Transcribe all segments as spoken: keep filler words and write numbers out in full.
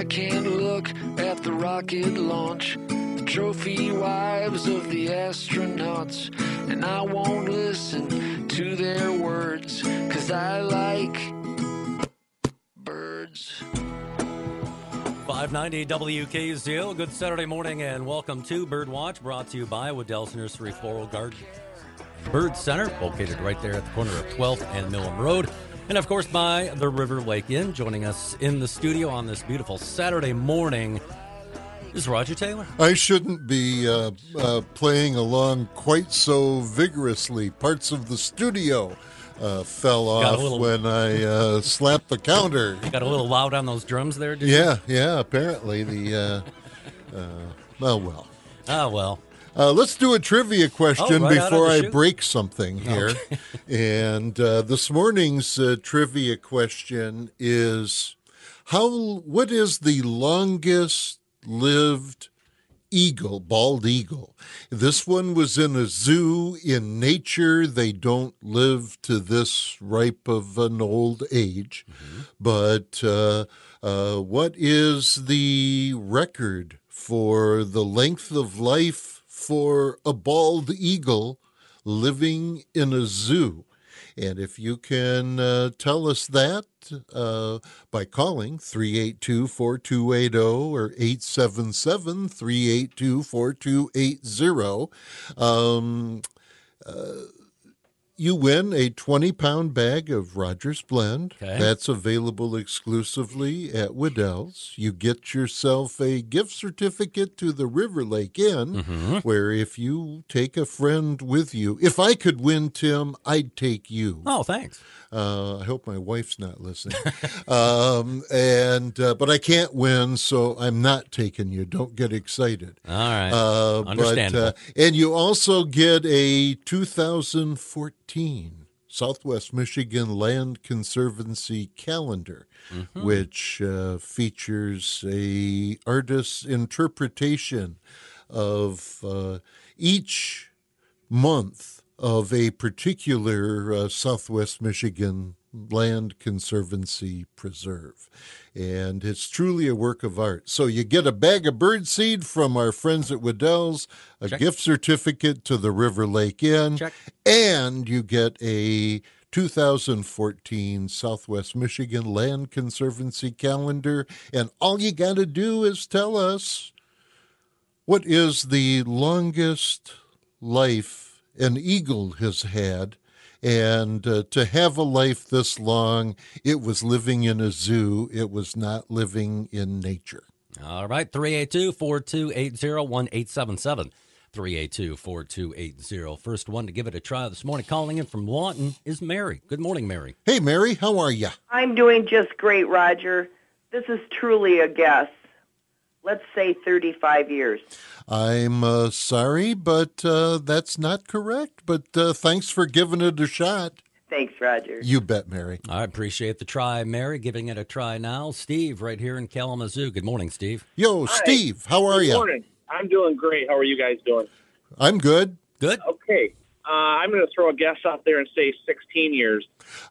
can't look at the rocket launch, the trophy wives of the astronauts, and I won't listen to their words, 'cause I like birds. five ninety W K Z O. Good Saturday morning and welcome to Birdwatch, brought to you by Waddell's Nursery Floral Garden Bird Center, located right there at the corner of twelfth and Millam Road. And, of course, by the River Lake Inn. Joining us in the studio on this beautiful Saturday morning is Roger Taylor. I shouldn't be uh, uh, playing along quite so vigorously. Parts of the studio uh, fell off little, when I uh, slapped the counter. You got a little loud on those drums there, did yeah, you? Yeah, apparently. the. Uh, uh, well, well. Ah, well. Uh, let's do a trivia question oh, right before I chute. break something here. Okay. And uh, this morning's uh, trivia question is, how? What is the longest lived eagle, bald eagle? This one was in a zoo. In nature, they don't live to this ripe of an old age. Mm-hmm. But uh, uh, what is the record for the length of life for a bald eagle living in a zoo? And if you can uh, tell us that uh, by calling three eight two, four two eight zero or eight seven seven, three eight two, four two eight zero, um, uh, you win a twenty-pound bag of Rogers Blend. Okay. That's available exclusively at Waddell's. You get yourself a gift certificate to the River Lake Inn, mm-hmm. where if you take a friend with you, if I could win, Tim, I'd take you. Oh, thanks. Uh, I hope my wife's not listening. um, and uh, But I can't win, so I'm not taking you. Don't get excited. All right. Uh, Understandable. But, uh, and you also get a two thousand fourteen Southwest Michigan Land Conservancy calendar, mm-hmm. which uh, features a artist's interpretation of uh, each month of a particular uh, Southwest Michigan Land Conservancy preserve. And it's truly a work of art. So you get a bag of birdseed from our friends at Waddell's, a Check. gift certificate to the River Lake Inn, Check. and you get a two thousand fourteen Southwest Michigan Land Conservancy calendar. And all you got to do is tell us, what is the longest life an eagle has had? And uh, to have a life this long, it was living in a zoo. It was not living in nature. All right, three eight two, four two eight zero, one eight seven seven. three eight two, four two eight zero. First one to give it a try this morning, calling in from Lawton, is Mary. Good morning, Mary. Hey, Mary, how are you? I'm doing just great, Roger. This is truly a guess. Let's say thirty-five years. I'm uh, sorry, but uh, that's not correct. But uh, thanks for giving it a shot. Thanks, Roger. You bet, Mary. I appreciate the try, Mary. Giving it a try now. Steve, right here in Kalamazoo. Good morning, Steve. Yo, Hi. Steve, how are Good you? morning. I'm doing great. How are you guys doing? I'm good. Good. Okay. Uh, I'm going to throw a guess out there and say sixteen years.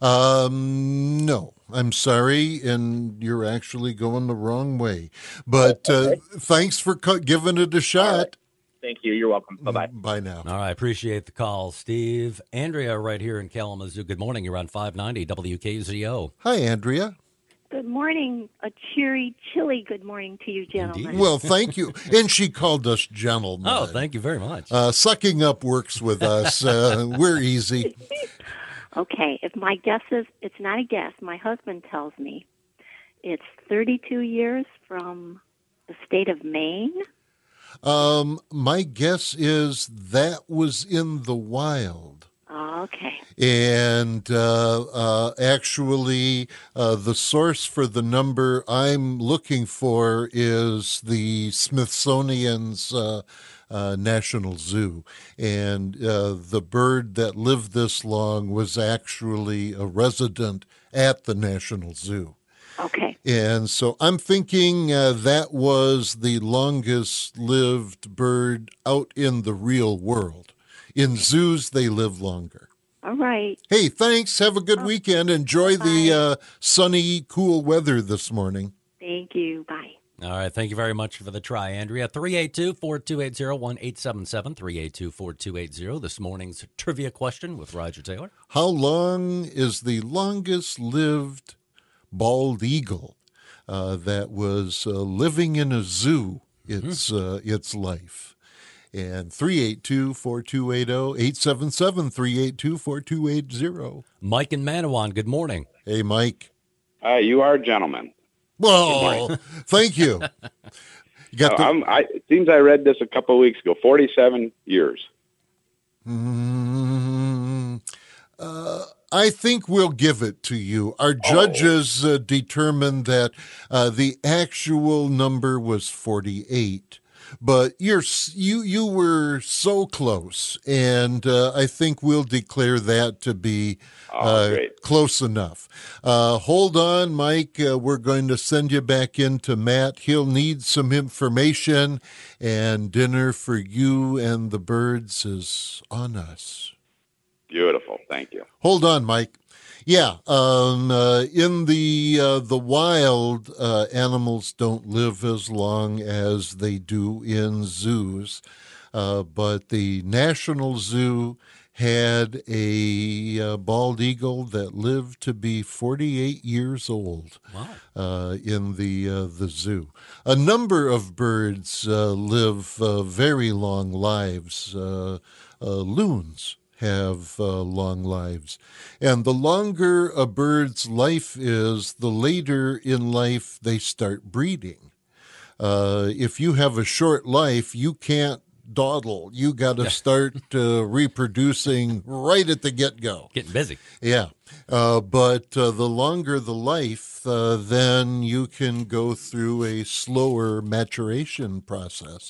Um, no, I'm sorry, and you're actually going the wrong way. But Oh, okay. uh, thanks for cu- giving it a shot. Right. Thank you. You're welcome. Bye-bye. Bye now. All right, appreciate the call, Steve. Andrea, right here in Kalamazoo. Good morning. You're on five ninety W K Z O. Hi, Andrea. Good morning. A cheery, chilly good morning to you, gentlemen. Indeed. Well, thank you. And she called us gentlemen. Oh, thank you very much. Uh, sucking up works with us. Uh, we're easy. Okay, if my guess is, it's not a guess, my husband tells me it's thirty-two years from the state of Maine. Um, my guess is that was in the wild. Okay. And uh, uh, actually, uh, the source for the number I'm looking for is the Smithsonian's uh, uh, National Zoo. And uh, the bird that lived this long was actually a resident at the National Zoo. Okay. And so I'm thinking uh, that was the longest lived bird out in the real world. In zoos, they live longer. All right. Hey, thanks. Have a good weekend. Enjoy the uh, sunny, cool weather this morning. Thank you. Bye. All right. Thank you very much for the try, Andrea. three eight two, four two eight zero, one eight seven seven, three eight two, four two eight zero. This morning's trivia question with Roger Taylor. How long is the longest lived bald eagle uh, that was uh, living in a zoo its, mm-hmm. uh, its life? And three eight two, four two eight zero, eight seven seven, three eight two, four two eight zero. Mike in Manawan, good morning. Hey, Mike. Uh, you are a gentleman. Well, thank you. You got uh, the... I'm, I, it seems I read this a couple of weeks ago. forty-seven years. Mm, uh, I think we'll give it to you. Our judges uh, determined that uh, the actual number was forty-eight. But you're you you were so close, and uh, I think we'll declare that to be uh, oh, close enough. Uh, hold on, Mike. Uh, we're going to send you back into Matt. He'll need some information, and dinner for you and the birds is on us. Beautiful. Thank you. Hold on, Mike. Yeah, um, uh, in the uh, the wild, uh, animals don't live as long as they do in zoos, uh, but the National Zoo had a uh, bald eagle that lived to be forty-eight years old. Wow. Uh, in the uh, the zoo. A number of birds uh, live uh, very long lives. Uh, uh, loons have uh, long lives. And the longer a bird's life is, the later in life they start breeding. Uh, if you have a short life, you can't dawdle. You got to start uh, reproducing right at the get-go. Getting busy. Yeah. Uh, but uh, the longer the life, uh, then you can go through a slower maturation process.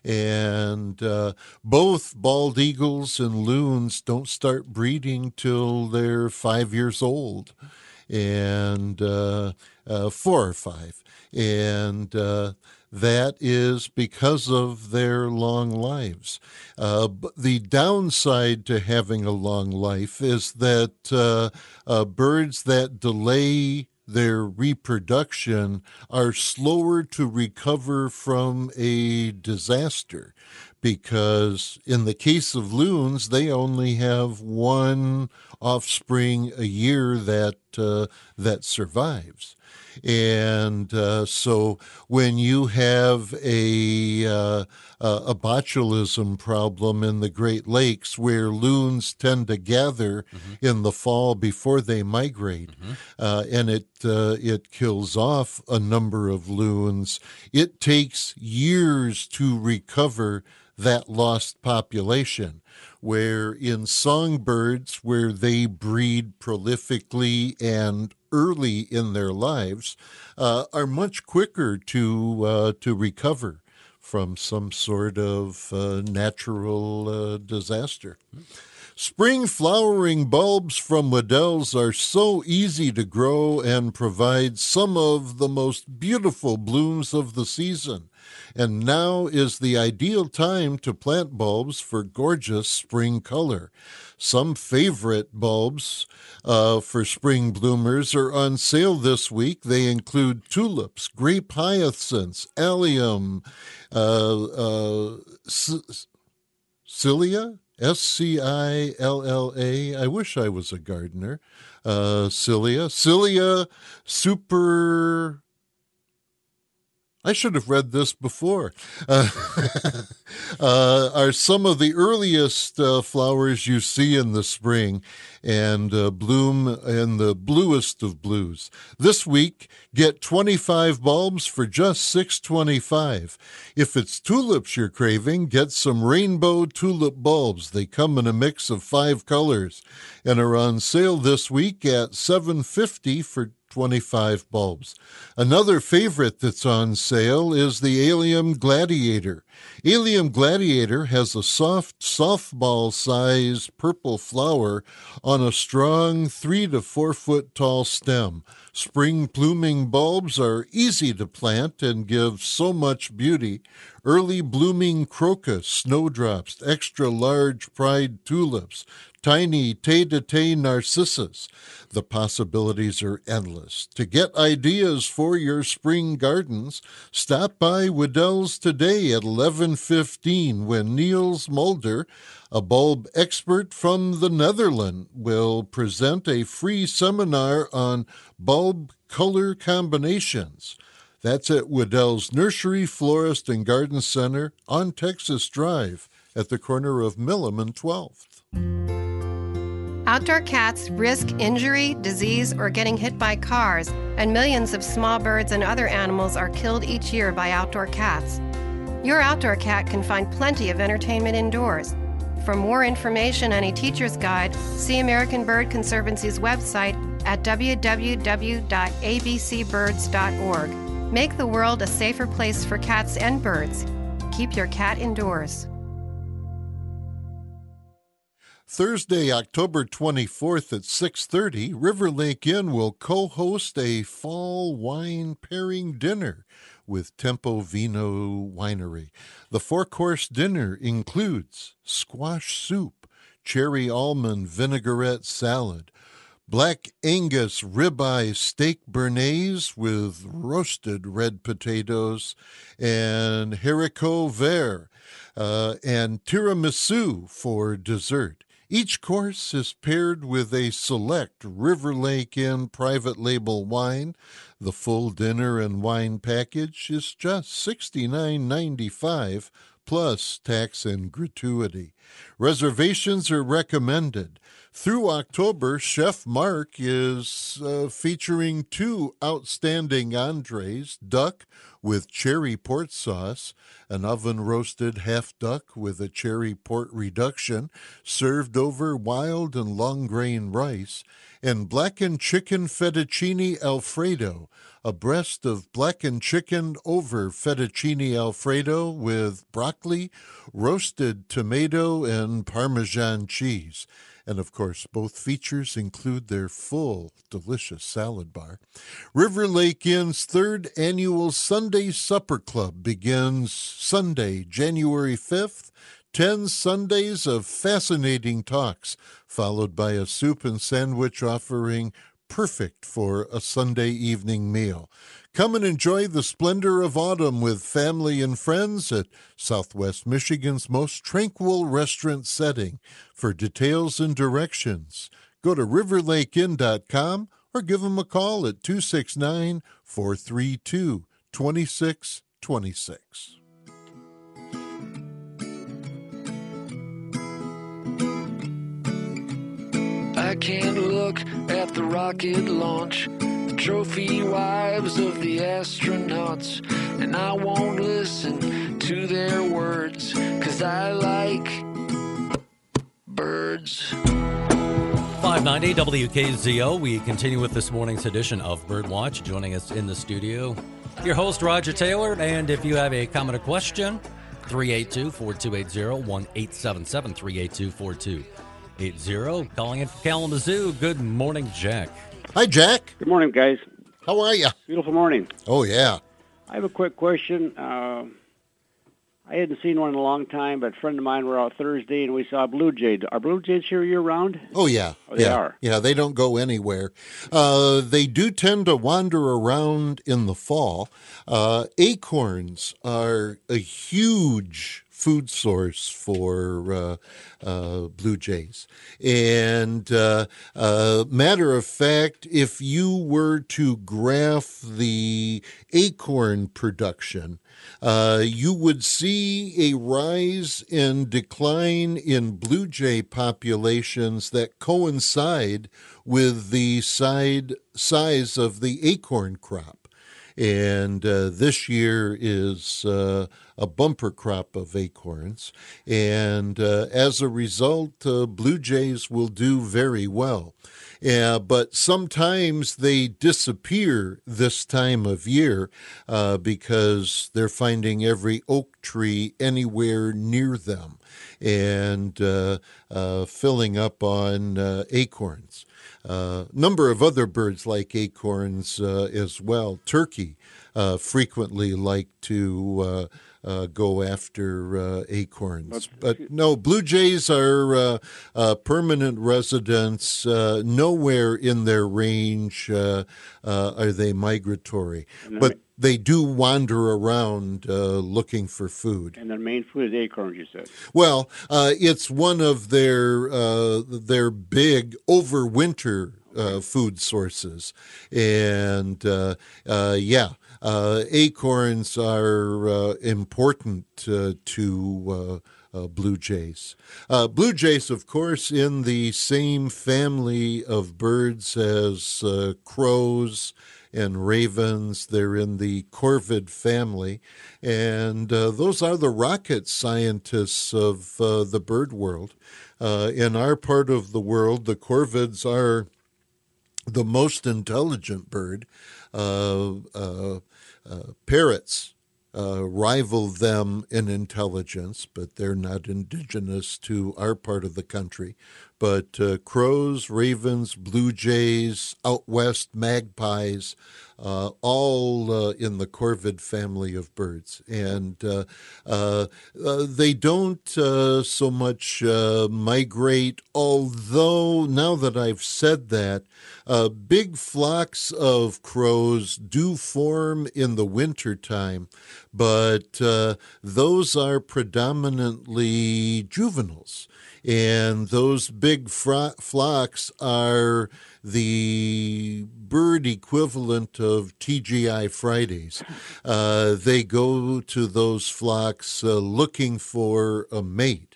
And uh, both bald eagles and loons don't start breeding till they're five years old, and uh, uh, four or five. And uh, that is because of their long lives. Uh, but the downside to having a long life is that uh, uh, birds that delay their reproduction are slower to recover from a disaster, because in the case of loons, they only have one offspring a year that uh, that survives. And uh, so when you have a, uh, a botulism problem in the Great Lakes, where loons tend to gather mm-hmm. in the fall before they migrate, mm-hmm. uh, and it uh, it kills off a number of loons, it takes years to recover that lost population. Where in songbirds, where they breed prolifically and early in their lives, uh, are much quicker to uh, to recover from some sort of uh, natural uh, disaster. Spring flowering bulbs from Waddell's are so easy to grow and provide some of the most beautiful blooms of the season. And now is the ideal time to plant bulbs for gorgeous spring color. Some favorite bulbs uh, for spring bloomers are on sale this week. They include tulips, grape hyacinths, allium, uh, uh, c- cilia, S C I L L A. I wish I was a gardener. Uh, cilia, cilia super... I should have read this before. Uh, uh, are some of the earliest uh, flowers you see in the spring and uh, bloom in the bluest of blues. This week, get twenty-five bulbs for just six dollars and twenty-five cents. If it's tulips you're craving, get some rainbow tulip bulbs. They come in a mix of five colors and are on sale this week at seven dollars and fifty cents for twenty-five bulbs. Another favorite that's on sale is the Allium Gladiator. Allium Gladiator has a soft, softball-sized purple flower on a strong three to four foot tall stem. Spring blooming bulbs are easy to plant and give so much beauty. early blooming crocus, snowdrops, extra large pride tulips, tiny tay-to-tay narcissus. The possibilities are endless. To get ideas for your spring gardens, stop by Waddell's today at eleven fifteen when Niels Mulder, a bulb expert from the Netherlands, will present a free seminar on bulb color combinations. That's at Waddell's Nursery, Florist, and Garden Center on Texas Drive at the corner of Millam and twelfth. Outdoor cats risk injury, disease, or getting hit by cars, and millions of small birds and other animals are killed each year by outdoor cats. Your outdoor cat can find plenty of entertainment indoors. For more information and a teacher's guide, see American Bird Conservancy's website at w w w dot a b c birds dot org. Make the world a safer place for cats and birds. Keep your cat indoors. Thursday, October twenty-fourth at six thirty, River Lake Inn will co-host a fall wine pairing dinner with Tempo Vino Winery. The four-course dinner includes squash soup, cherry almond vinaigrette salad, Black Angus ribeye steak béarnaise with roasted red potatoes, and haricot vert, uh, and tiramisu for dessert. Each course is paired with a select River Lake Inn private label wine. The full dinner and wine package is just sixty-nine ninety-five plus tax and gratuity. Reservations are recommended. Through October, Chef Mark is uh, featuring two outstanding entrees, duck with cherry port sauce, an oven-roasted half duck with a cherry port reduction served over wild and long-grain rice, and blackened chicken fettuccine Alfredo, a breast of blackened chicken over fettuccine Alfredo with broccoli, roasted tomato, and Parmesan cheese. And, of course, both features include their full, delicious salad bar. River Lake Inn's third annual Sunday Supper Club begins Sunday, January fifth. Ten Sundays of fascinating talks, followed by a soup and sandwich offering perfect for a Sunday evening meal. Come and enjoy the splendor of autumn with family and friends at Southwest Michigan's most tranquil restaurant setting. For details and directions, go to river lake inn dot com or give them a call at two six nine, four three two, two six two six. I can't look at the rocket launch, trophy wives of the astronauts, and I won't listen to their words, 'cause I like birds. five ninety W K Z O. We continue with this morning's edition of Birdwatch. Joining us in the studio, your host, Roger Taylor. And if you have a comment or question, three eight two, four two eight zero, one eight seven seven, three eight two, four two eight zero. Calling in from Kalamazoo. Good morning, Jack. Hi, Jack. Good morning, guys. How are you? Beautiful morning. Oh, yeah. I have a quick question. Uh, I hadn't seen one in a long time, but a friend of mine were out Thursday, and we saw blue jays. Are blue jays here year-round? Oh, yeah. Oh, they yeah. are? Yeah, they don't go anywhere. Uh, they do tend to wander around in the fall. Uh, acorns are a huge food source for uh, uh, blue jays. And uh, uh, matter of fact, if you were to graph the acorn production, uh, you would see a rise and decline in blue jay populations that coincide with the side size of the acorn crop. And uh, this year is uh, a bumper crop of acorns. And uh, as a result, uh, blue jays will do very well. Yeah, but sometimes they disappear this time of year uh, because they're finding every oak tree anywhere near them and uh, uh, filling up on uh, acorns. A uh, number of other birds like acorns uh, as well. Turkey uh, frequently like to uh, uh, go after uh, acorns. But no, blue jays are uh, uh, permanent residents. Uh, nowhere in their range uh, uh, are they migratory. But they do wander around uh, looking for food. And their main food is acorns, you said. Well, uh, it's one of their uh, their big overwinter uh, food sources, and uh, uh, yeah, uh, acorns are uh, important uh, to. Uh, Uh, blue jays. Uh, blue jays, of course, in the same family of birds as uh, crows and ravens. They're in the corvid family, and uh, those are the rocket scientists of uh, the bird world. Uh, in our part of the world, the corvids are the most intelligent bird. Uh, uh, uh, parrots Uh, rival them in intelligence, but they're not indigenous to our part of the country. But uh, crows, ravens, blue jays, out west magpies, uh, all uh, in the corvid family of birds. And uh, uh, uh, they don't uh, so much uh, migrate, although now that I've said that, uh, big flocks of crows do form in the wintertime, but uh, those are predominantly juveniles. And those big fro- flocks are the bird equivalent of T G I Fridays. Uh, they go to those flocks uh, looking for a mate.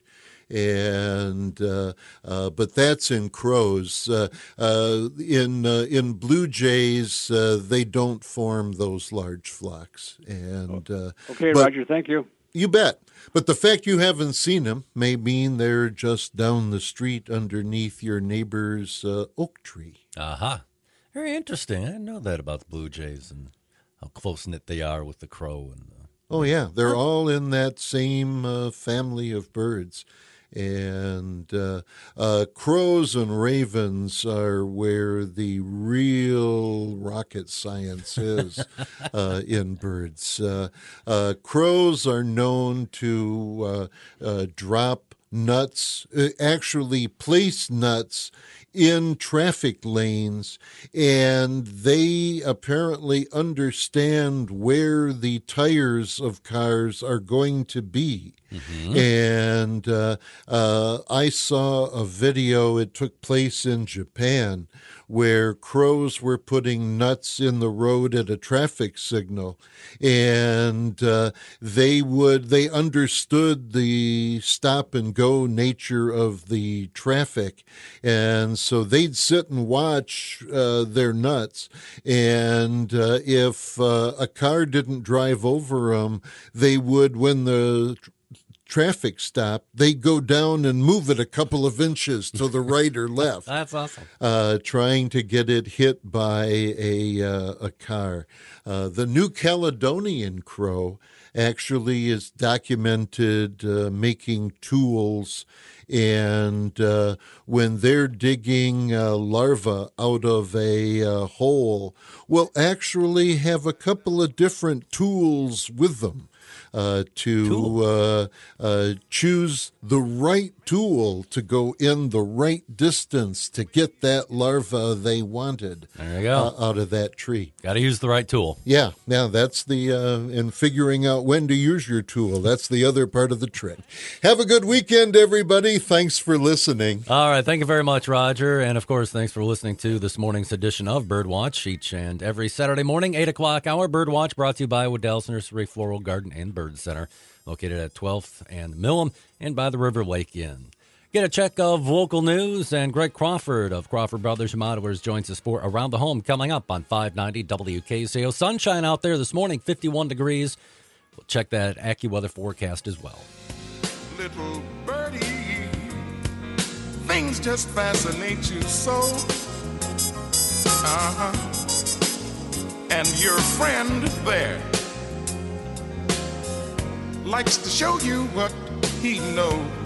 And uh, uh, but that's in crows. Uh, uh, in uh, in blue jays, uh, they don't form those large flocks. And uh, okay, but, Roger, thank you. You bet. But the fact you haven't seen them may mean they're just down the street underneath your neighbor's uh, oak tree. Aha. Uh-huh. Very interesting. I didn't know that about the blue jays and how close-knit they are with the crow. And uh, Oh, yeah. They're all in that same uh, family of birds. And uh, uh, crows and ravens are where the real rocket science is uh, in birds. Uh, uh, crows are known to uh, uh, drop nuts, uh, actually place nuts in traffic lanes, and they apparently understand where the tires of cars are going to be. Mm-hmm. And uh, uh, I saw a video, it took place in Japan, where crows were putting nuts in the road at a traffic signal, and uh, they would they understood the stop and go nature of the traffic, and so they'd sit and watch uh, their nuts, and uh, if uh, a car didn't drive over them, they would, when the traffic stop, they go down and move it a couple of inches to the right or left. That's awesome. Uh, trying to get it hit by a uh, a car. Uh, the New Caledonian crow actually is documented uh, making tools, and uh, when they're digging uh, larvae out of a uh, hole, will actually have a couple of different tools with them. Uh, to uh, uh, choose the right tool to go in the right distance to get that larva they wanted. There you go. Uh, out of that tree. Got to use the right tool. Yeah, yeah, that's the, uh, and figuring out when to use your tool. That's the other part of the trick. Have a good weekend, everybody. Thanks for listening. All right. Thank you very much, Roger. And, of course, thanks for listening to this morning's edition of Birdwatch, each and every Saturday morning, eight o'clock hour. Birdwatch brought to you by Waddell's Nursery Floral Garden and Bird Center, located at twelfth and Millam and by the River Lake Inn. Get a check of local news, and Greg Crawford of Crawford Brothers Remodelers joins us for Around the Home coming up on five ninety W K Z O. Sunshine out there this morning, fifty-one degrees. We'll check that AccuWeather forecast as well. Little birdie, things just fascinate you so. Uh-huh. And your friend there likes to show you what he knows.